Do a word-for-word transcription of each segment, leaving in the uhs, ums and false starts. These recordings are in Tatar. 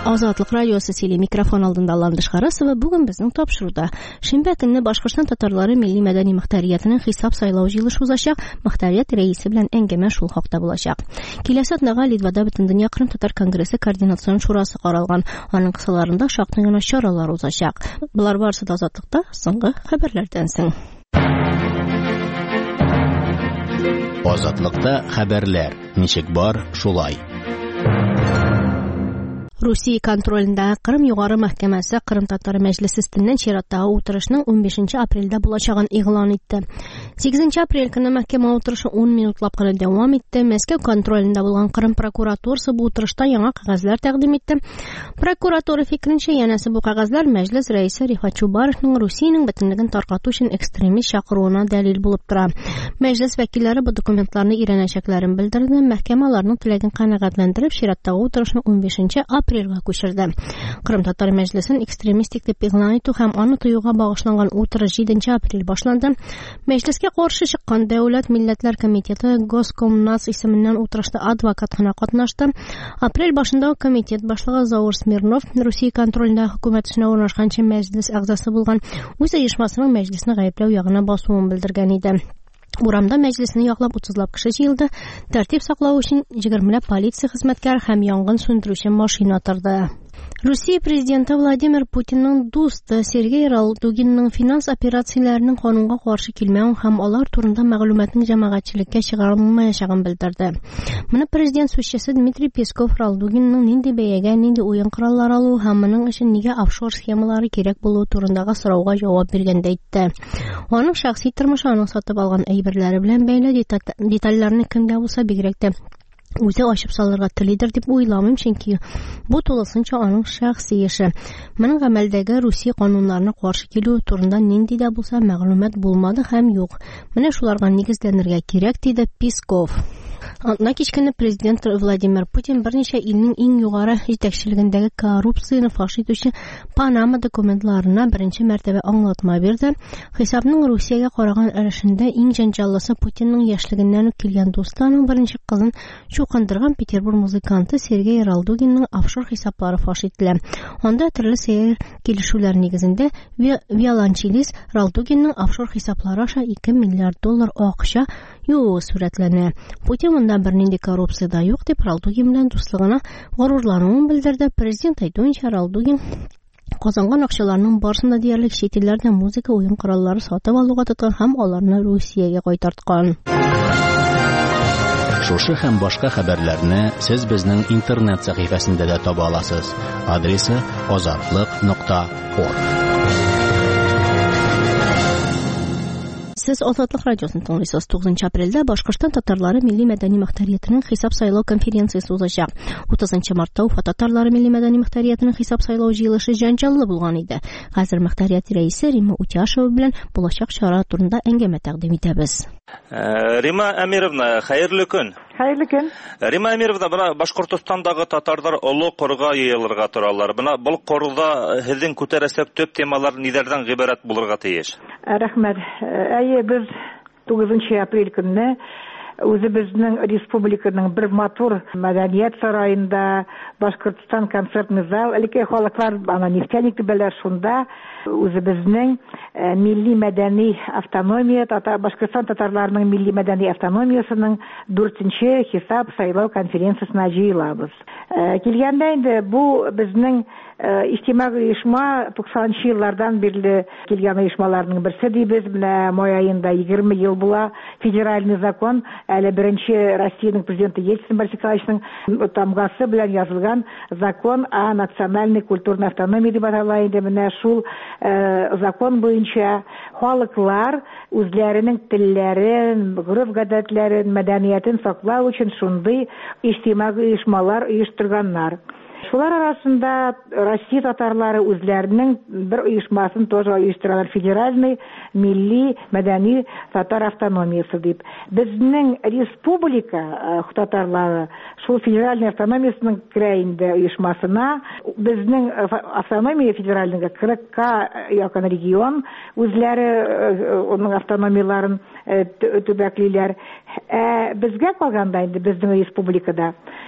Азатлык радиосы сөйли микрофон алдында Ландыш Харасова. Бүген безнең тапшыруда шимбә көнне Башкортстан татарлары милли мәдәни мөхтәриятының хисап сайлау җыелышы узачак. Мөхтәрият рәисе белән әңгәмә шул хакта булачак. Киләсе атнага Литвада Бөтендөнья Кырым татар конгрессы координацион шурасы каралган. Аның кысаларында шактый гына чаралар узачак. Булар барысы да Азатлыкта соңгы хәбәрләрдән соң. Азатлыкта хәбәрләр. Ничек бар, шулай. Русия контролендә Кырым югары мәхкәмәсе Кырым татары мәҗлесе өстеннән чираттагы утырышның унбишенче апрельдә булачагын игълан итте. сигезенче апрель көнне мәхкәмә утырышы ун минутлап кына дәвам итте. Мәскәү контролендә булган Кырым прокуратурасы бу утырышта яңа кәгазьләр тәкъдим итте. Прокуратура фикеренчә, янәсе бу кәгазьләр мәҗлес рәисе Рифат Чубаровның Русиянең бөтенлеген таркату өчен экстремист чакыруына дәлил булып тора. Мәҗлес вәкилләре бу документларны өйрәнәчәкләрен белдерде. Мәхкәмә аларның теләген канәгатьләндереп, чираттагы утырышны унбишенче апрельгә күчерде. Кырым татар мәҗлесен экстремистик дип игълан итү һәм аны тыюга багышланган утырыш җиденче апрель башланды. Мәҗлескә каршы чыккан Дәүләт милләтләр комитеты Госкомнас исеменнән утырышта адвокат кына катнашты. Апрель башында комитет башлыгы Заур Смирнов, Русия контролендә хөкүмәт эшенә урнашканчы мәҗлес әгъзасы булган, үз оешмасының мәҗлесне гаепләү ягына басуын белдергән иде. Урамда мәҗлесне яклап утызлап кеше җыелды. Тәртип саклау өчен егермеләп полиция хезмәткәре һәм янгын сүндерүче машина торды. Русия президенты Владимир Путинның дусты Сергей Ралдугинның финанс операцияләренең канунга каршы килмәвен һәм алар турында мәгълүматның җәмәгатьчелеккә чыгарылмаячагын белдерде. Моны президент сүзчесе Дмитрий Песков Ралдугинның нинди бәягә, нинди уен кораллары алу һәм моның өчен нигә офшор схемалары кирәк булуы турындагы сорауга җавап биргәндә әйтте. Аның шәхси тормышы, аның сатып алган әйберләре белән бәйле детальләрне кемдә булса бигрәк тә үзе ачып салырга телидер дип уйламыйм, чөнки бу тулысынча аның шәхси эше. Моның гамәлдәге Русия кануннарына каршы килүе турында нинди дә булса мәгълүмат булмады һәм юк. Менә шуларга нигезләнергә кирәк, диде Песков. Антна кичкәне президент Владимир Путин берничә илнең иң югары җитәкчелегендәге коррупцияны фаш итүче Панама документларына беренче мәртәбә аңлатма бирде. Хисапның Русиягә караган өлешендә иң җанҗаллысы Путинның яшьлегеннән үк килгән дустының беренче кызын чукындырган Петербург музыканты Сергей Ралдугинның офшор хисаплары фаш ителә. Анда төрле сәер килешүләр нигезендә виолончелист Ралдугинның офшор хисаплары аша ике миллиард доллар акча юуы сурәтләнә. Путин монда бернинди коррупция да юк дип Ралдугин белән дуслыгына горурлануын белдерде. Президент әйтүенчә, Ралдугин казанган акчаларның барысын да диярлек чит илләрдә музыка уен кораллары сатып алуга тоткан һәм аларны Русиягә кайтарткан. Шушы һәм башка хәбәрләрне сез безнең интернет сәхифәсендә дә таба аласыз. Адресы азатлык нокта орг. Сез Азатлык радиосын тыңлыйсыз. тугызынчы апрельдә Башкортстан татарлары милли мәдәни мөхтәриятының хисап сайлау конференциясе узачак. утызынчы мартта Уфа татарлары милли мәдәни мөхтәриятының хисап сайлау җыелышы җанҗаллы булган иде. Хәзер мөхтәрият рәисе Рима Утяшева белән булачак чара турында әңгәмә тәкъдим итәбез. Рима Әмировна, хәерле көн. Хәерле көн. Рима Әмировна, бына Башкортостандагы татарлар олы корга йыелырга торалар. Бына бу корда һезнең күтәрәсәк төп темалар ниләрдән гыйбарәт булырга тиеш? Рәхмәт. Әйе, без тугызынчы апрель көнне үзебезнең республиканың бер матур мәдәният сараенда Башкортстан концертный зал, элекке халыклар ана нефтяник дибәләр, шунда үзебезнең милли мәдәни автономия, Башкортстан татарларының милли мәдәни автономиясының дүртенче хисап сайлау конференциясына җыелабыз. Килгәндә инде бу безнең иҗтимагый оешма туксанынчы еллардан бирле килгән оешмаларның берсе дибез. Менә май аенда егерме ел була федеральный закон, әле беренче Россиянең президенты Ельцин Борис Николаевичның тамгасы белән язылган закон о национальной культурной автономии дип атала иде. Менә шул закон буенча халыклар үзләренең телләрен, гореф-гадәтләрен, мәдәниятен саклау өчен шундый иҗтимагый оешмалар оештырганнар. Шулар арасында Россия татарлары үзләренең бер оешмасын тоже оештыралар, федеральный милли мәдәни татар автономиясы дип. Безнең республика татарлары шул федеральный автономиясының керәинде оешмасына, безнең автономия федеральныйга кырыкка якын регион үзләре оның автономияларын төбәклиләр. Безгә калганда инде безнең республикада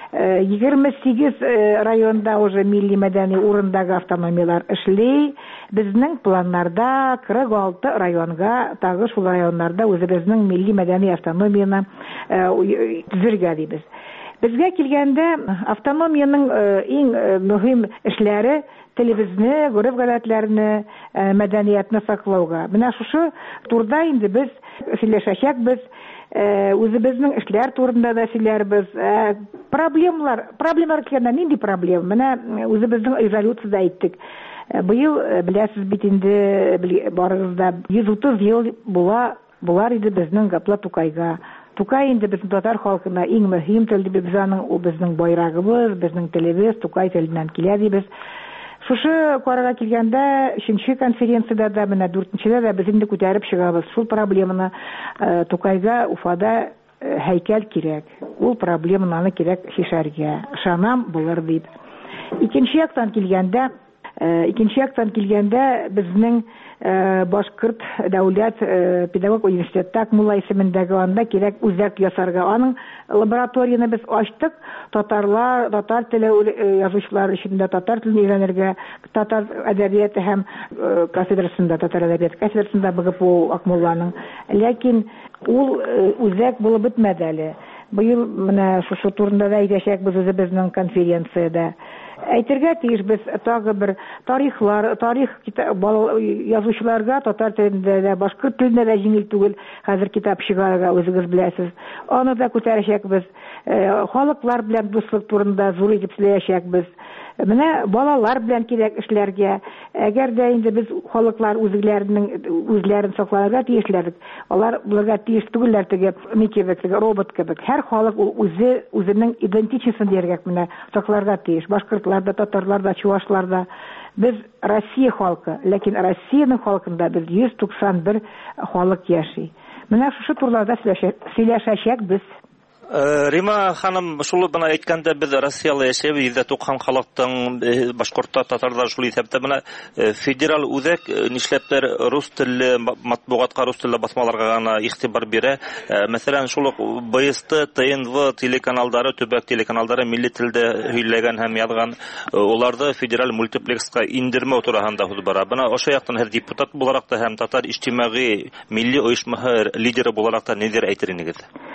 егерме сигез районда уже милли мәдәни урындагы автономиялар эшли. Безнең планнарда кырык алты районга, тагы шул районнарда үзебезнең милли мәдәни автономияны төзергә дибез. Безгә килгәндә автономияның иң мөһим эшләре телебезне, гореф-гадәтләрне, мәдәниятне саклауга. Менә шушы турда инде без сөйләшәчәкбез. Үзебезнең эшләр турында да сөйләрбез. Проблемалар, проблемалар килгәндә нинди проблема? Менә үзебезнең резолюциядә әйттек. Быел беләсез бит инде барыгызда йөз утыз ел була, булар иде безнең Гапла Тукайга. Тукай инде безнең татар халкына иң мөһим тел дибез аның, ул безнең байрагыбыз, безнең телебез Тукай теленнән килә дибез. Шушы карарга килгәндә өченче конференцияда да, менә дүртенчедә дә без инде күтәреп чыгабыз. Шул проблеманы Тукайга, Уфада һәйкәл кирәк. Ул проблеманы кирәк шишәргә. Ышанам булыр дип. Икенче яктан килгәндә, икенче яктан килгәндә безнең Башкорт дәүләт педагог университеты Акмулла исемендәге анда кирәк үзәк ясарга. Аның лабораторияны без ачтык. Татарлар, татар теле язучылар өчен дә татар телен өйрәнергә, татар әдәбияты һәм кафедрасында, татар әдәбияты кафедрасында БГПУ Акмулланың. Ләкин ул үзәк булып бетмәде әле. Быел менә шушы турында да әйтәчәкбез үзебезнең конференцияда. Әйтергә тиеш без тагы бер тарихлар, тарих язучыларга татар телендә дә, башкорт телендә дә җиңел түгел хәзер китап чыгарырга, үзегез беләсез. Аны да күтәрәчәкбез. Халыклар белән дуслык турында зур итеп сөйләячәкбез. Менә балалар белән кирәк эшләргә. Әгәр дә инде без халыклар үзләренең үзләрен сакларга тиешләр. Алар буларга тиеш түгелләр теге микебек, робот кебек. Һәр халык үзе үзенең идентичныйсын дияргә менә сакларга тиеш. Башкортлар да, татарлар да, чуашлар да. Без Россия халкы, ләкин Россиянең халкында без йөз туксан бер халык яши. Менә шушы турларда сөйләшәчәк без. Рима ханым, шул бына әйткәндә без Россиялы яшәбез, йөз туксан халыктың башкортлар, татарлар шул исәптә менә федераль үзәк нишләптер рус телле матбугатка, рус телле басмаларга гына игътибар бирә. Мәсәлән, шул БСТ, ТНВ телеканаллары, төбәк телеканаллары милли телдә һөйләгән һәм язган, уларда федераль мультиплекска индермәү турында һүз бара. Бына ошо яктан һәр депутат буларак та һәм татар иҗтимагый милли оешмаһы лидеры буларак та нидер әйтер инегез?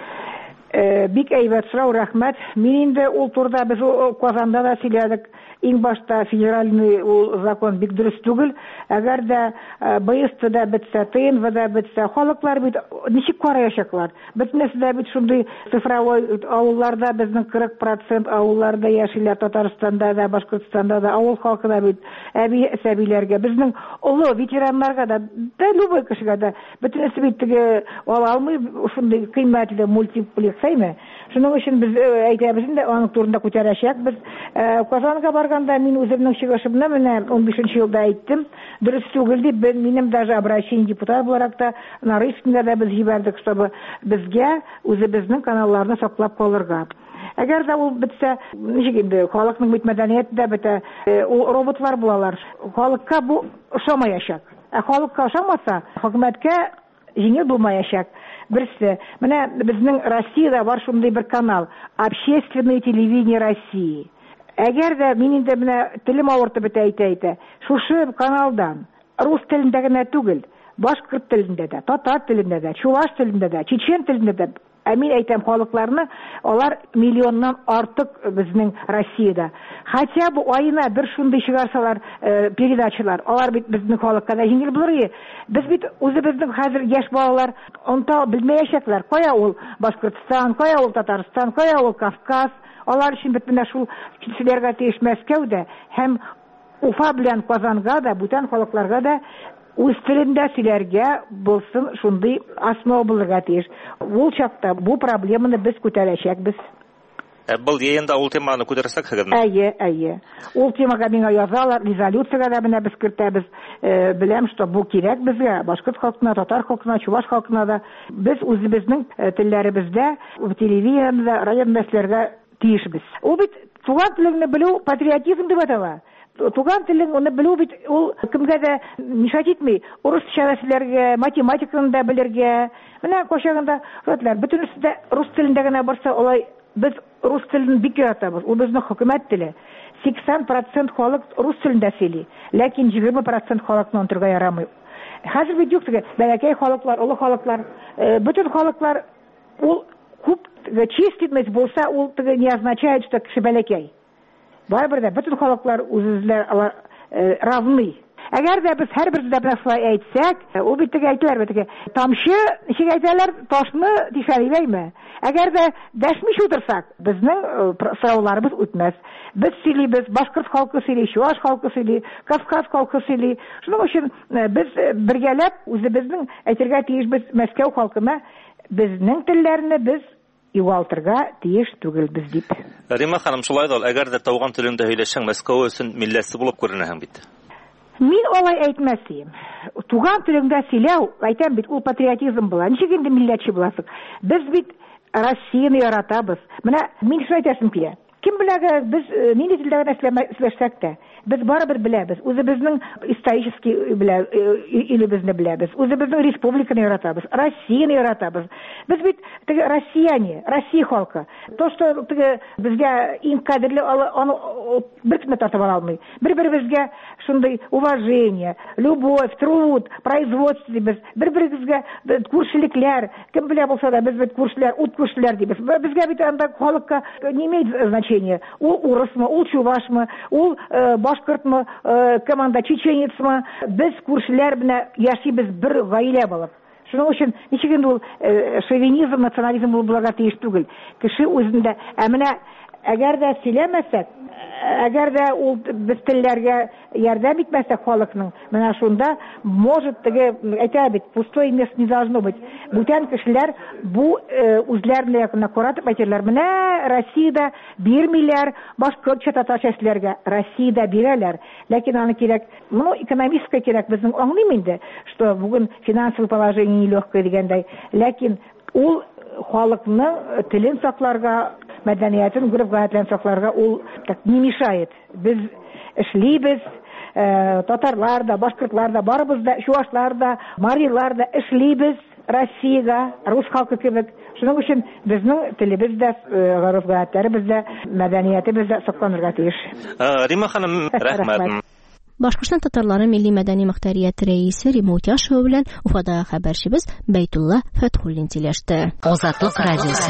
Бик әйбәт сорау, рәхмәт. Мин инде ул турда без Казанда да сөйләдек. Иң башта федеральный закон бик дөрес түгел. Әгәр дә БСТда бетсә, ТНВда бетсә, халыклар бит ничек караячаклар? Бетмәсә дә бит шундый цифровой авылларда безнең кырык процент авылларда яшиләр, Татарстанда да, Башкортстанда да, авыл халкы да бит әби сәбиләргә, безнең олы ветераннарга да, да любой кешегә дә бөтенесе бит теге ала алмый шундый кыйммәтле мультиплекс әйме. Шуның өчен без әйтәбез инде аның турында күтәрәчәкбез. Казанга барганда мин үземнең чыгышымны менә он бишенче елда әйттем. Дөрес түгел дип, минем даже обращение депутат буларак та Нарышкинда да без җибәрдек, чтобы безгә үзебезнең каналларны саклап калырга. Әгәр дә ул бетсә, ничек инде, халыкның бит мәдәнияте дә бетә, ул роботлар булалар. Халыкка бу ошамаячак. Ә халыкка ошамаса, хөкүмәткә җиңел булмаячак. Берсе, менә безнең Россиядә бар шундый бер канал, Общественное телевидение России. Әгәр дә мин инде менә телем авыртып бетә әйтә-әйтә, шушы каналдан рус телендә генә түгел, башкорт телендә дә, татар телендә дә, чуваш телендә дә, чечен телендә дә, ә мин әйтәм халыкларны, алар миллионнан артык безнең Россиядә. Хотя бу айына бер шундый чыгарсалар передачалар, алар бит безнең халыкка да җиңел булыр. Без бит үзебезнең хәзер яшь балалар онта белмәячәкләр, кая ул Башкортстан, кая ул Татарстан, кая ул Кавказ. Алар өчен бит менә шул кешеләргә тиеш Мәскәүдә һәм Уфа белән Казанга да, бүтән халыкларга да үз телендә сөйләргә булсын шундый асма булырга тиеш. Ул чакта бу проблеманы без күтәрәчәкбез. Был яйында ул теманы күтәрсәк хәзер. Әйе, әйе. Ул темага миңа язалар, резолюциягә дә менә без кертәбез. Беләм, что бу кирәк безгә, башкорт халкына, татар халкына, чуваш халкына да. Без үзебезнең телләребездә, телевидениедә, радиода сөйләргә тиешбез. Ул бит туган телеңне белү патриотизм дип атала. Туган телен уны белү бит ул кемгә дә мишат итми. Урысча сөйләргә, математиканы да белергә. Менә кошагында рәтләр бөтенесе дә рус телендә генә барса, алай без rus tilini bik yaratamiz. O bizning hukumat tili. seksen процент халык rus tilida сөйли, lekin yigirma процент халыкны онтырга ярамый. Хәзер бит юк теге бәләкәй халыклар, олы халыклар, bütün халыклар ул күп чиститмәс булса, ул теге не означает, что кеше бәләкәй. Барыбер дә bütün халыклар үзләр равны. Әгәр дә без һәрбер дә белән әйтсәк, ул бит теге әйтәләр бит теге тамчы, ничек әйтәләр, ташны тишәләйме? Әгәр дә дәшмиш утырсак, безнең сорауларыбыз үтмәс. Без сөйлибез, башкорт халкы сөйли, чуаш халкы сөйли, кавказ халкы сөйли. Шуның өчен без бергәләп үзебезнең әйтергә тиешбез Мәскәү халкына безнең телләрне без югалтырга тиеш түгелбез дип. Рима ханым, шулай да әгәр дә тауган телендә һөйләшәң, Мәскәү өчен милләтсе булып күренәһең бит. Мин алай әйтмәсем. Туган телеңдә сөйләү, әйтәм бит, ул патриотизм була. Ничек инде милләтче буласың? Без бит Россияны яратабыз. Менә мин шулай әйтәсем килә. Кем беләгә без нинди телдә сөйләшсәк тә, без барыбер беләбез. Үзебезнең исторический белә илебезне беләбез. Үзебезнең республиканы яратабыз, Россияны яратабыз. Без бит теге россияне, Россия халкы. То, что теге безгә иң кадерле аны беркемне тартып ала алмый. Бер-беребезгә шундый уважение, любовь, труд, производство дибез. Бер-беребезгә күршелекләр, кем белә булса да без бит күршеләр, ут күршеләр дибез. Безгә бит анда халыкка не имеет значения. Ул урысмы, ул чувашмы, ул башкортмы, команда чеченецмы, без күршеләр белән яшибез бер гаилә булып. Шуның өчен ничек инде ул шовинизм, национализм булырга тиеш түгел. Кеше үзендә, ә менә әгәр дә сөйләмәсәк, әгәр дә ул без телләргә ярдәм итмәсәк халыкның, менә шунда может теге әйтә бит, пустой место не должно быть. Бүтән кешеләр бу үзләренә якынна каратып әйтәләр, менә Россиядә бирмиләр башкортча татарча эшләргә, Россиядә бирәләр. Ләкин аны кирәк, ну экономистка кирәк, безнең аңлыйм инде, что бүген финансовое положение нелегкое дигәндәй, ләкин ул халыкның телен сакларга, мәдәниятен, гөреф-гадәтләрен сакларга ул не мешает. Без эшлибез, татарлар да, башкортлар да, барыбыз да, чуашлар да, марилар да эшлибез Россиягә, рус халкы кебек. Шуның өчен безнең телебез дә, гөреф-гадәтләребез дә, мәдәниятебез дә сакланырга тиеш. Рима ханым, рәхмәт. Башкортстан татарлары милли мәдәни мөхтәрияте рәисе Рима Утяшева белән Уфадагы хәбәрчебез Бәйтулла Фәтхуллин сөйләште. Азатлык радиосы.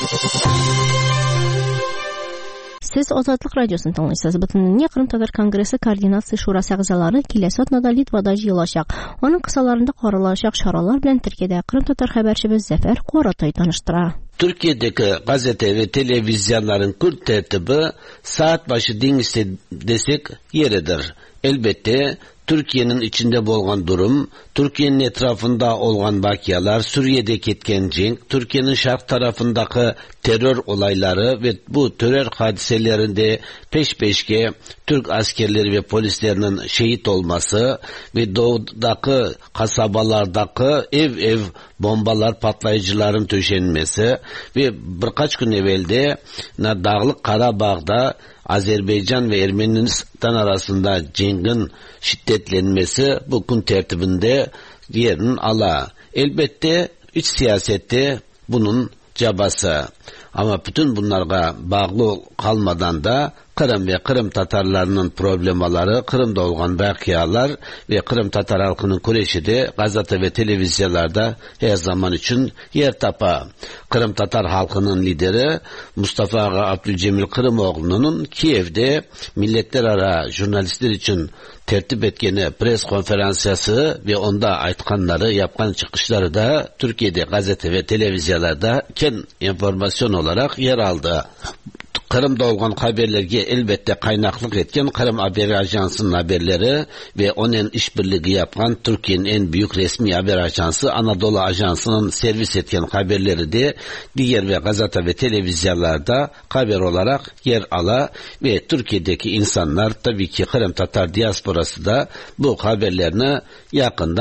Сез Азатлык радиосын тыңлыйсыз. Бөтенләй Кырым Татар конгрессы координация шурасы әгъзалары киләсе атнада Литвада җыелачак. Аның кысаларында каралачак чаралар белән Төркиядә Кырым Татар хәбәрчебез Зәфәр Каратай таныштыра. Türkiye'deki gazete ve televizyonların kurt tertibi saat başı dengişte desek yeridir. Elbette Türkiye'nin içinde bulunan durum, Türkiye'nin etrafında olan vakiyalar, Suriye'de ketken cenk, Türkiye'nin şark tarafındaki terör olayları ve bu terör hadiselerinde peş peşke Türk askerleri ve polislerinin şehit olması ve doğudaki kasabalardaki ev ev bombalar, patlayıcıların töşenmesi ve birkaç gün evvelde Dağlık Karabağ'da Azerbaycan ve Ermenistan arasında cengin şiddetlenmesi bu gün tertibinde yerini ala. Elbette iç siyasette bunun cabası. Ama bütün bunlarga bağlı kalmadan da Kırım ve Kırım Tatarlarının problemaları, Kırım'da olan vakiyalar ve Kırım Tatar halkının kureyşi de gazete ve televizyonlarda her zaman için yer tapa. Kırım Tatar halkının lideri Mustafa Ağa Abdülcemil Kırımoğlu'nun Kiev'de milletler ara jurnalistler için tertip etkeni pres konferansiyası ve onda aytkanları, yapkan çıkışları da Türkiye'de gazete ve televizyonlarda ken informasyon olarak yer aldı. Kırım'da olan haberlerge elbette kaynaklık etken Kırım Haber Ajansı'nın haberleri ve onun işbirliği yapan Türkiye'nin en büyük resmi haber ajansı Anadolu Ajansı'nın servis etken haberleri de diğer ve gazete ve televizyonlarda haber olarak yer ala ve Türkiye'deki insanlar tabii ki Kırım Tatar diasporası da bu haberlerini yakından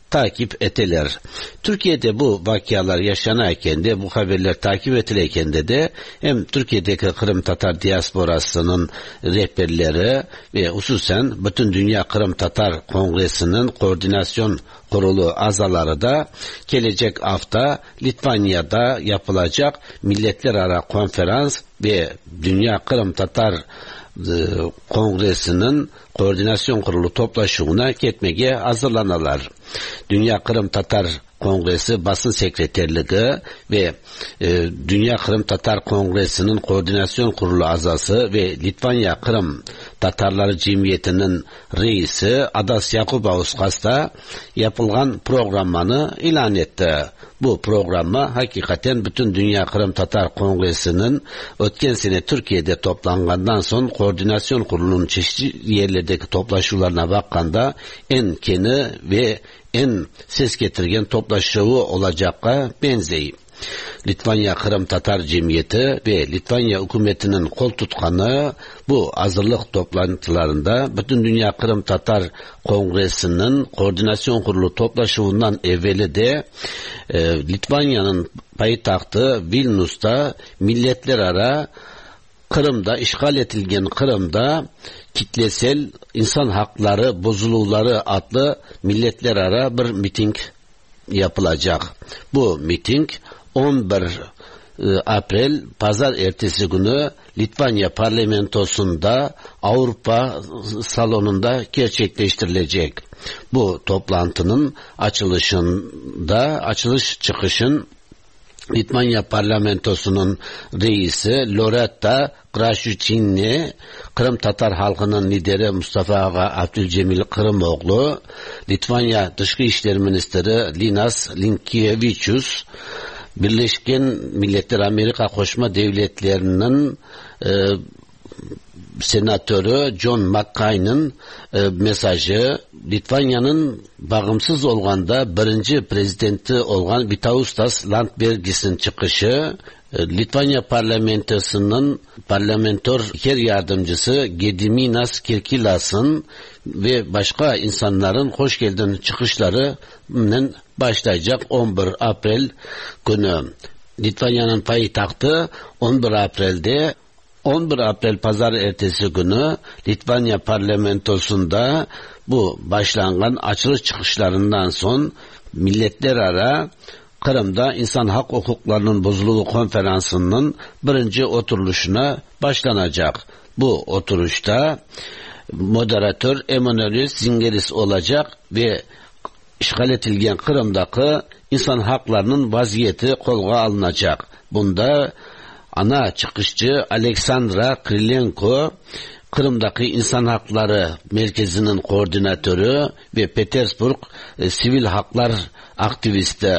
takip eteler. Türkiye'de bu vakialar yaşanırken de, bu haberler takip edilirken de de hem Türkiye'deki Kırım Tatar diasporasının rehberleri ve hususen bütün Dünya Kırım Tatar Kongresi'nin koordinasyon kurulu azaları da gelecek hafta Litvanya'da yapılacak Milletler Arası Konferans ve Dünya Kırım Tatar Kongresi'nin koordinasyon kurulu toplaşımına gitmeye hazırlanırlar. Dünya Kırım Tatar Kongresi basın sekreterliği ve e, Dünya Kırım Tatar Kongresi'nin koordinasyon kurulu azası ve Litvanya Kırım Tatarları Cemiyeti'nin reisi Adas Yakubauskas da yapılan programını ilan etti. Bu programma hakikaten bütün Dünya Kırım Tatar Kongresi'nin ötken sene Türkiye'de toplangandan sonra koordinasyon kurulunun çeşitli yerlerdeki toplaşılarına bakanda en keni ve en ses getirgen toplaşığı olacak'a benzeyi. Litvanya Kırım Tatar Cemiyeti ve Litvanya hükümetinin kol tutkanı bu hazırlık toplantılarında bütün Dünya Kırım Tatar Kongresi'nin koordinasyon kurulu toplaşımından evveli de e, Litvanya'nın payitahtı Vilnius'ta Milletler Arası Kırım'da, işgal edilgen Kırım'da kitlesel insan hakları bozulurları adlı Milletler Arası bir miting yapılacak. Bu miting on bir April Pazar ertesi günü Litvanya Parlamentosu'nda Avrupa salonunda gerçekleştirilecek. Bu toplantının açılışında, açılış çıkışın Litvanya Parlamentosu'nun reisi Loreta Krashuchini, Kırım Tatar halkının lideri Mustafa Ağa Abdülcemil Kırımoğlu, Litvanya Dışkı İşleri Ministeri Linas Linkevičius, Birleşken Milletler Amerika Koşma Devletleri'nin e, senatörü John McCain'in e, mesajı, Litvanya'nın bağımsız olganda birinci prezidenti olgan Vytautas Landsbergis'in çıkışı, e, Litvanya parlamentosunun parlamentor her yardımcısı Gediminas Kirkilas'ın ve başka insanların hoş geldin çıkışlarının başlayacak on bir April günü. Litvanya'nın payitahtı on bir April'de on bir April Pazar ertesi günü Litvanya Parlamentosu'nda bu başlangan açılış çıkışlarından son Milletler Arası Kırım'da İnsan Hak Hukuklarının Bozulduğu Konferansı'nın birinci oturuluşuna başlanacak. Bu oturuşta moderatör Emanuelis Zingeris olacak ve işgal edilgen Kırım'daki insan haklarının vaziyeti kolga alınacak. Bunda ana çıkışçı Aleksandra Krylenko, Kırım'daki İnsan Hakları Merkezi'nin koordinatörü ve Petersburg e, sivil haklar aktivisti,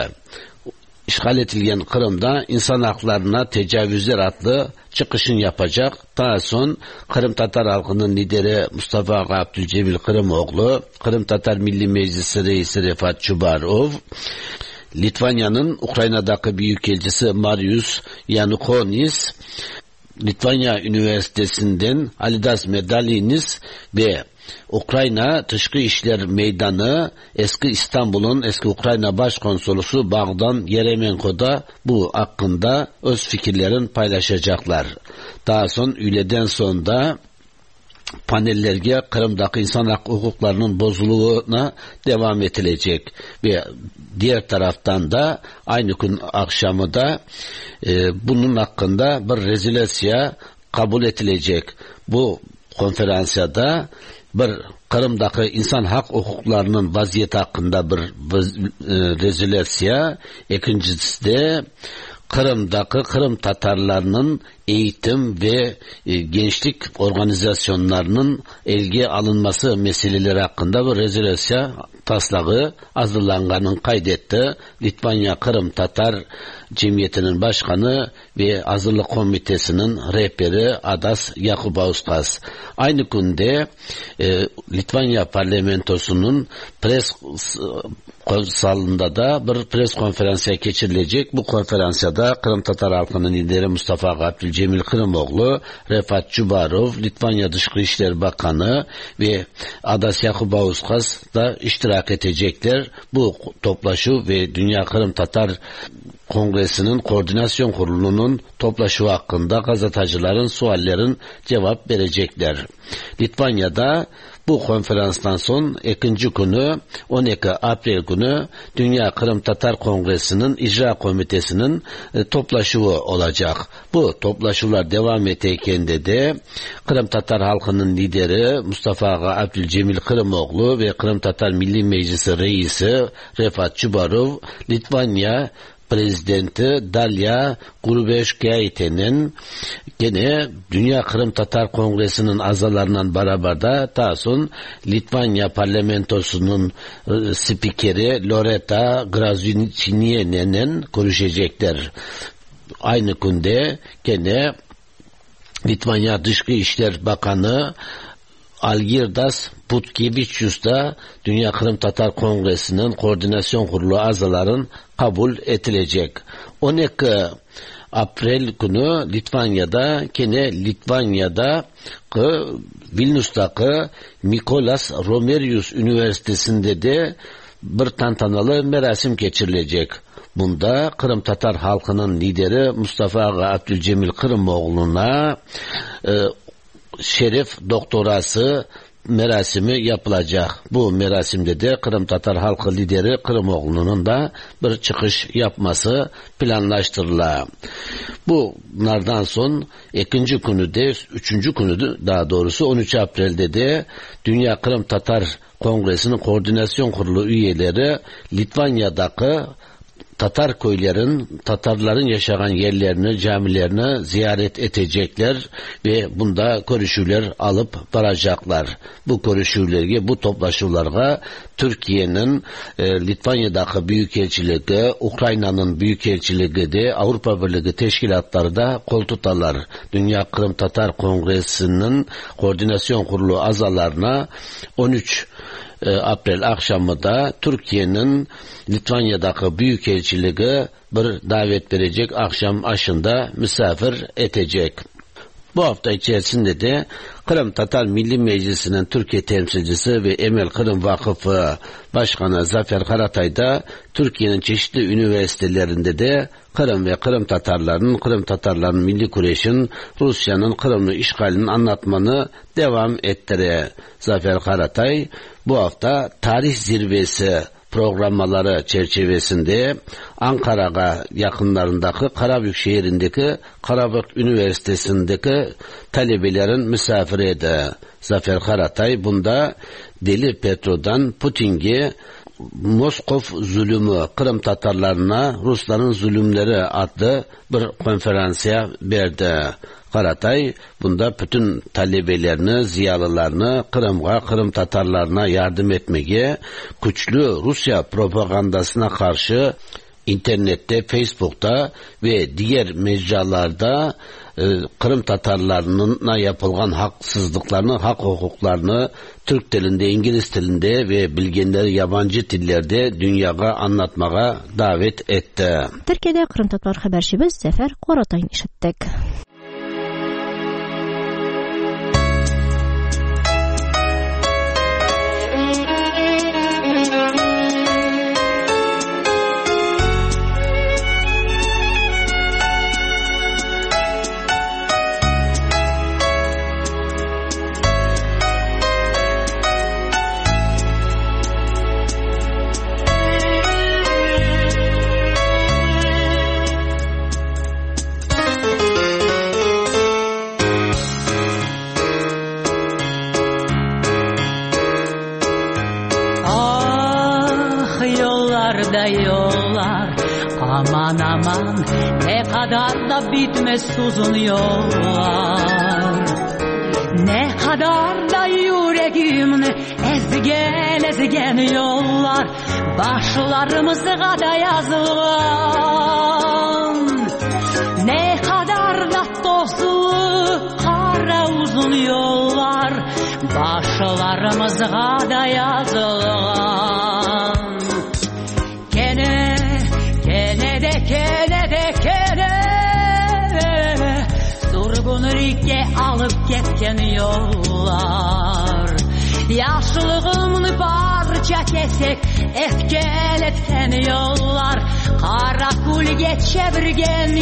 işgal edilgen Kırım'da insan haklarına tecavüzler adlı çıkışın yapacak. Daha son Kırım Tatar halkının lideri Mustafa Ağa Abdülcemil Kırımoğlu, Kırım Tatar Milli Meclisi reisi Refat Çubarov, Litvanya'nın Ukrayna'daki büyükelçisi Marius Yanukonis, Litvanya Üniversitesi'nden Alidas Medalinis ve Ukrayna Dışkı İşler Meydanı eski İstanbul'un eski Ukrayna Başkonsolosu Bogdan Yeremenko bu hakkında öz fikirlerini paylaşacaklar. Daha son üyeden sonra panellerge Kırım'daki insan hukuklarının bozulduğuna devam edilecek ve diğer taraftan da aynı gün akşamı da e, bunun hakkında bir rezolüsya kabul edilecek. Bu konferansiyada bir Kırım'daki insan hak hukuklarının vaziyeti hakkında bir e, rezolüsya, ikincisi de Kırım'daki Kırım Tatarlarının eğitim ve e, gençlik organizasyonlarının ilgi alınması meseleleri hakkında bir rezolüsya taslağı hazırlanganın kaydetti. Litvanya Kırım Tatar Cemiyeti'nin başkanı ve hazırlık komitesinin rehberi Adas Yakubauskas. Aynı günde e, Litvanya Parlamentosu'nun pres salonunda da bir pres konferansiya geçirilecek. Bu konferansiyada Kırım Tatar halkının lideri Mustafa Abdülcemil Kırımoğlu, Refat Çubarov, Litvanya Dışişleri İşleri Bakanı ve Adas Yakubauskas da iştirak edecekler. Bu toplaşu ve Dünya Kırım Tatar Kongresi'nin Koordinasyon Kurulu'nun toplaşu hakkında gazetecilerin suallerin cevap verecekler. Litvanya'da bu konferanstan son ikinci günü on iki April günü Dünya Kırım Tatar Kongresi'nin İcra Komitesi'nin e, toplaşığı olacak. Bu toplaşılar devam ederken de, de Kırım Tatar halkının lideri Mustafa Abdülcemil Kırımoğlu ve Kırım Tatar Milli Meclisi Reisi Refat Çubarov, Litvanya Prezidenti Dalya Grubevskayte'nin gene Dünya Kırım Tatar Kongresi'nin azalarından beraber de tasun Litvanya Parlamentosu'nun e, spikeri Loreta Gražinytė'nin konuşacaklar. Aynı günde gene Litvanya Dışişleri İşleri Bakanı Algirdas Butkevičius da Dünya Kırım Tatar Kongresi'nin Koordinasyon Kurulu azaların kabul edilecek. on iki April günü Litvanya'da gene Litvanya'da Vilnius'taki Mikolas Romerius Üniversitesi'nde de bir tantanalı merasim geçirilecek. Bunda Kırım Tatar halkının lideri Mustafa Abdülcemil Kırımoğlu'na e, şeref doktorası merasimi yapılacak. Bu merasimde de Kırım Tatar halkı lideri Kırımoğlu'nun da bir çıkış yapması planlaştırılıyor. Bunlardan son ikinci günü de, üçüncü günü de, daha doğrusu on üç April'de de Dünya Kırım Tatar Kongresi'nin Koordinasyon Kurulu üyeleri Litvanya'daki Tatar köylerin, Tatarların yaşayan yerlerini, camilerini ziyaret edecekler ve bunda görüşüler alıp varacaklar. Bu görüşülerge, bu toplaşılarga Türkiye'nin e, Litvanya'daki büyükelçiliği, Ukrayna'nın büyükelçiliği de Avrupa Birliği teşkilatları da kol tutarlar. Dünya Kırım Tatar Kongresi'nin Koordinasyon Kurulu azalarına on üç April akşamı da Türkiye'nin Litvanya'daki büyükelçiliği bir davet verecek, akşam aşında misafir edecek. Bu hafta içerisinde de Kırım Tatar Milli Meclisi'nin Türkiye temsilcisi ve Emel Kırım Vakıfı Başkanı Zafer Karatay da Türkiye'nin çeşitli üniversitelerinde de Kırım ve Kırım Tatarlarının, Kırım Tatarlarının milli kureyşin, Rusya'nın Kırım'ı işgalinin anlatmanı devam ettiriyor. Zafer Karatay bu hafta tarih zirvesi programmaları çerçevesinde Ankara'ya yakınlarındaki Karabük şehrindeki Karabük Üniversitesi'ndeki talebelerin misafiriydi. Zafer Karatay bunda Deli Petro'dan Putin'e Moskov zulümü, Kırım Tatarlarına Rusların zulümleri adlı bir konferansiya verdi. Karatay bunda bütün talebelerini, ziyalılarını Kırım'a, Kırım Tatarlarına yardım etmeye, güçlü Rusya propagandasına karşı internette, Facebook'ta ve diğer mecralarda e, Kırım Tatarlarına yapılan haksızlıklarını, hak hukuklarını Türk dilinde, İngiliz dilinde ve bilgenleri yabancı dillerde dünyaya anlatmaya davet etti. Türkiye'de Kırım Tatar haberçimiz Zafer Karatay'ın işittik. Yollar aman aman ne kadar da bitmez uzun yollar, ne kadar da yüreğimni ezgen ezgen yollar, başlarımıza da yazılan, ne kadar da tozlu kara uzun yollar, başlarımıza da yazılan. birlikte alıp ketken yollar. Yaşlığımını parça kesek etkel etken yollar. Karakulge çevirgen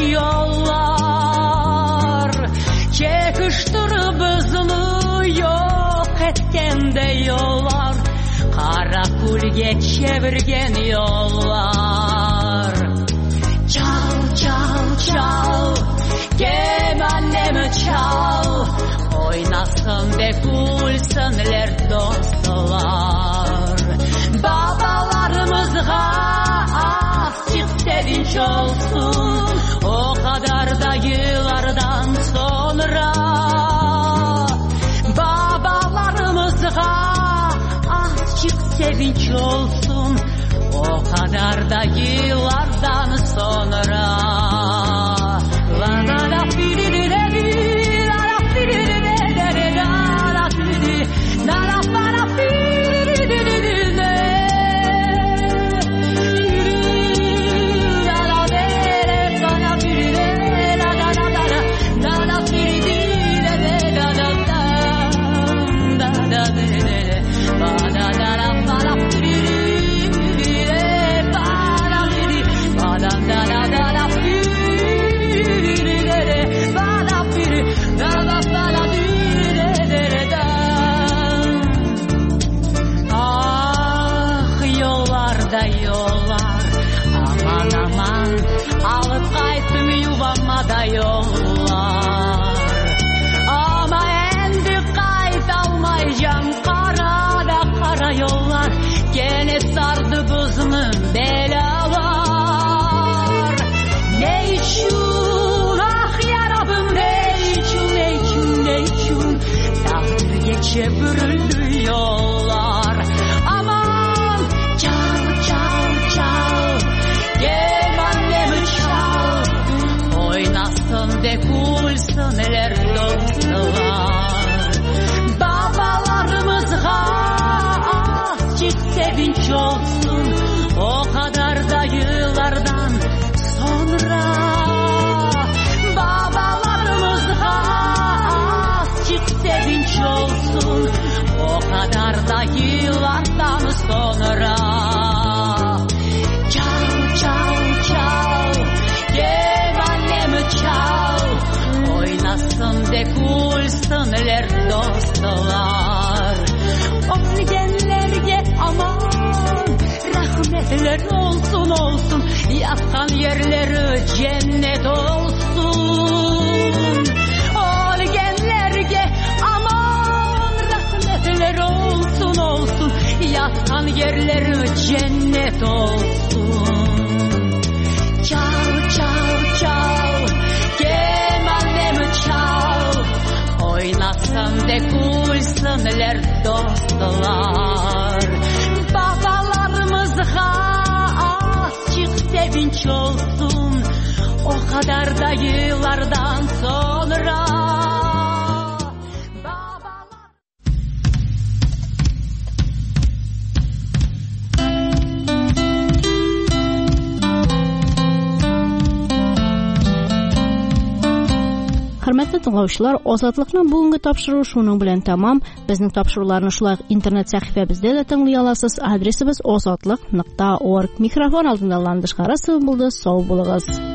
yollar. Çekiştirip hızını yok etken de yollar. Karakulge çevirgen yollar. Çal çal çal kemanemi çal, oynasın de gülsünler dostlar. Babalarımızga açık sevinç olsun, o kadar da yıllardan sonra. Babalarımızga açık sevinç olsun, o kadar da yıllardan sonra. La la la fi di di di la la fi di di di la la fi di la la fa la fi di di di di la la de fa la fi di la la la la la la fi di de da da da da da de fa da da la fa la fi di fa la fi di fa da da da la fi. Ah yollarda yollar, aman aman alıp kaytım yuvama da yollar. Ama endi kayt almayacağım, kara da kara yollar. Gene sardı buzunu belalar. Ne için ah yarabım, ne için ne için ne için tahır geçe bürüldü yollar. Aman çal çal çal kemanemi çal, oynasın de gülsünler dostlar. Babalarımızga azıcık sevinç olsun, o kadar da yıllardan sonra. Babalarımızga azıcık sevinç olsun, o kadar da yıllardan sonra. Çal çal çal kemanemi çal, oynasın de gülsünler dostlar. Ölgenlerge aman rahmetler olsun olsun, yatkan yerleri cennet olsun. Ölgenlerge aman rahmetler olsun olsun, yatkan yerleri cennet olsun. Çal çal çal kemanemi çal, oynasın de gülsünler dostlar. Babalarımızga azıcık sevinç olsun, o kadar da yıllardan sonra. Hörmətli dinləyicilər, Azadlıqның бүгінгі tapşırığı şunun bilan tamam. Bizning tapşırıqlarni şulay internet səhifəmizdə də dinləyə alasınız. Adresimiz azadlıq nöqta org. Mikrofon altında Landish Qarasov buldu. Sağ olunuz.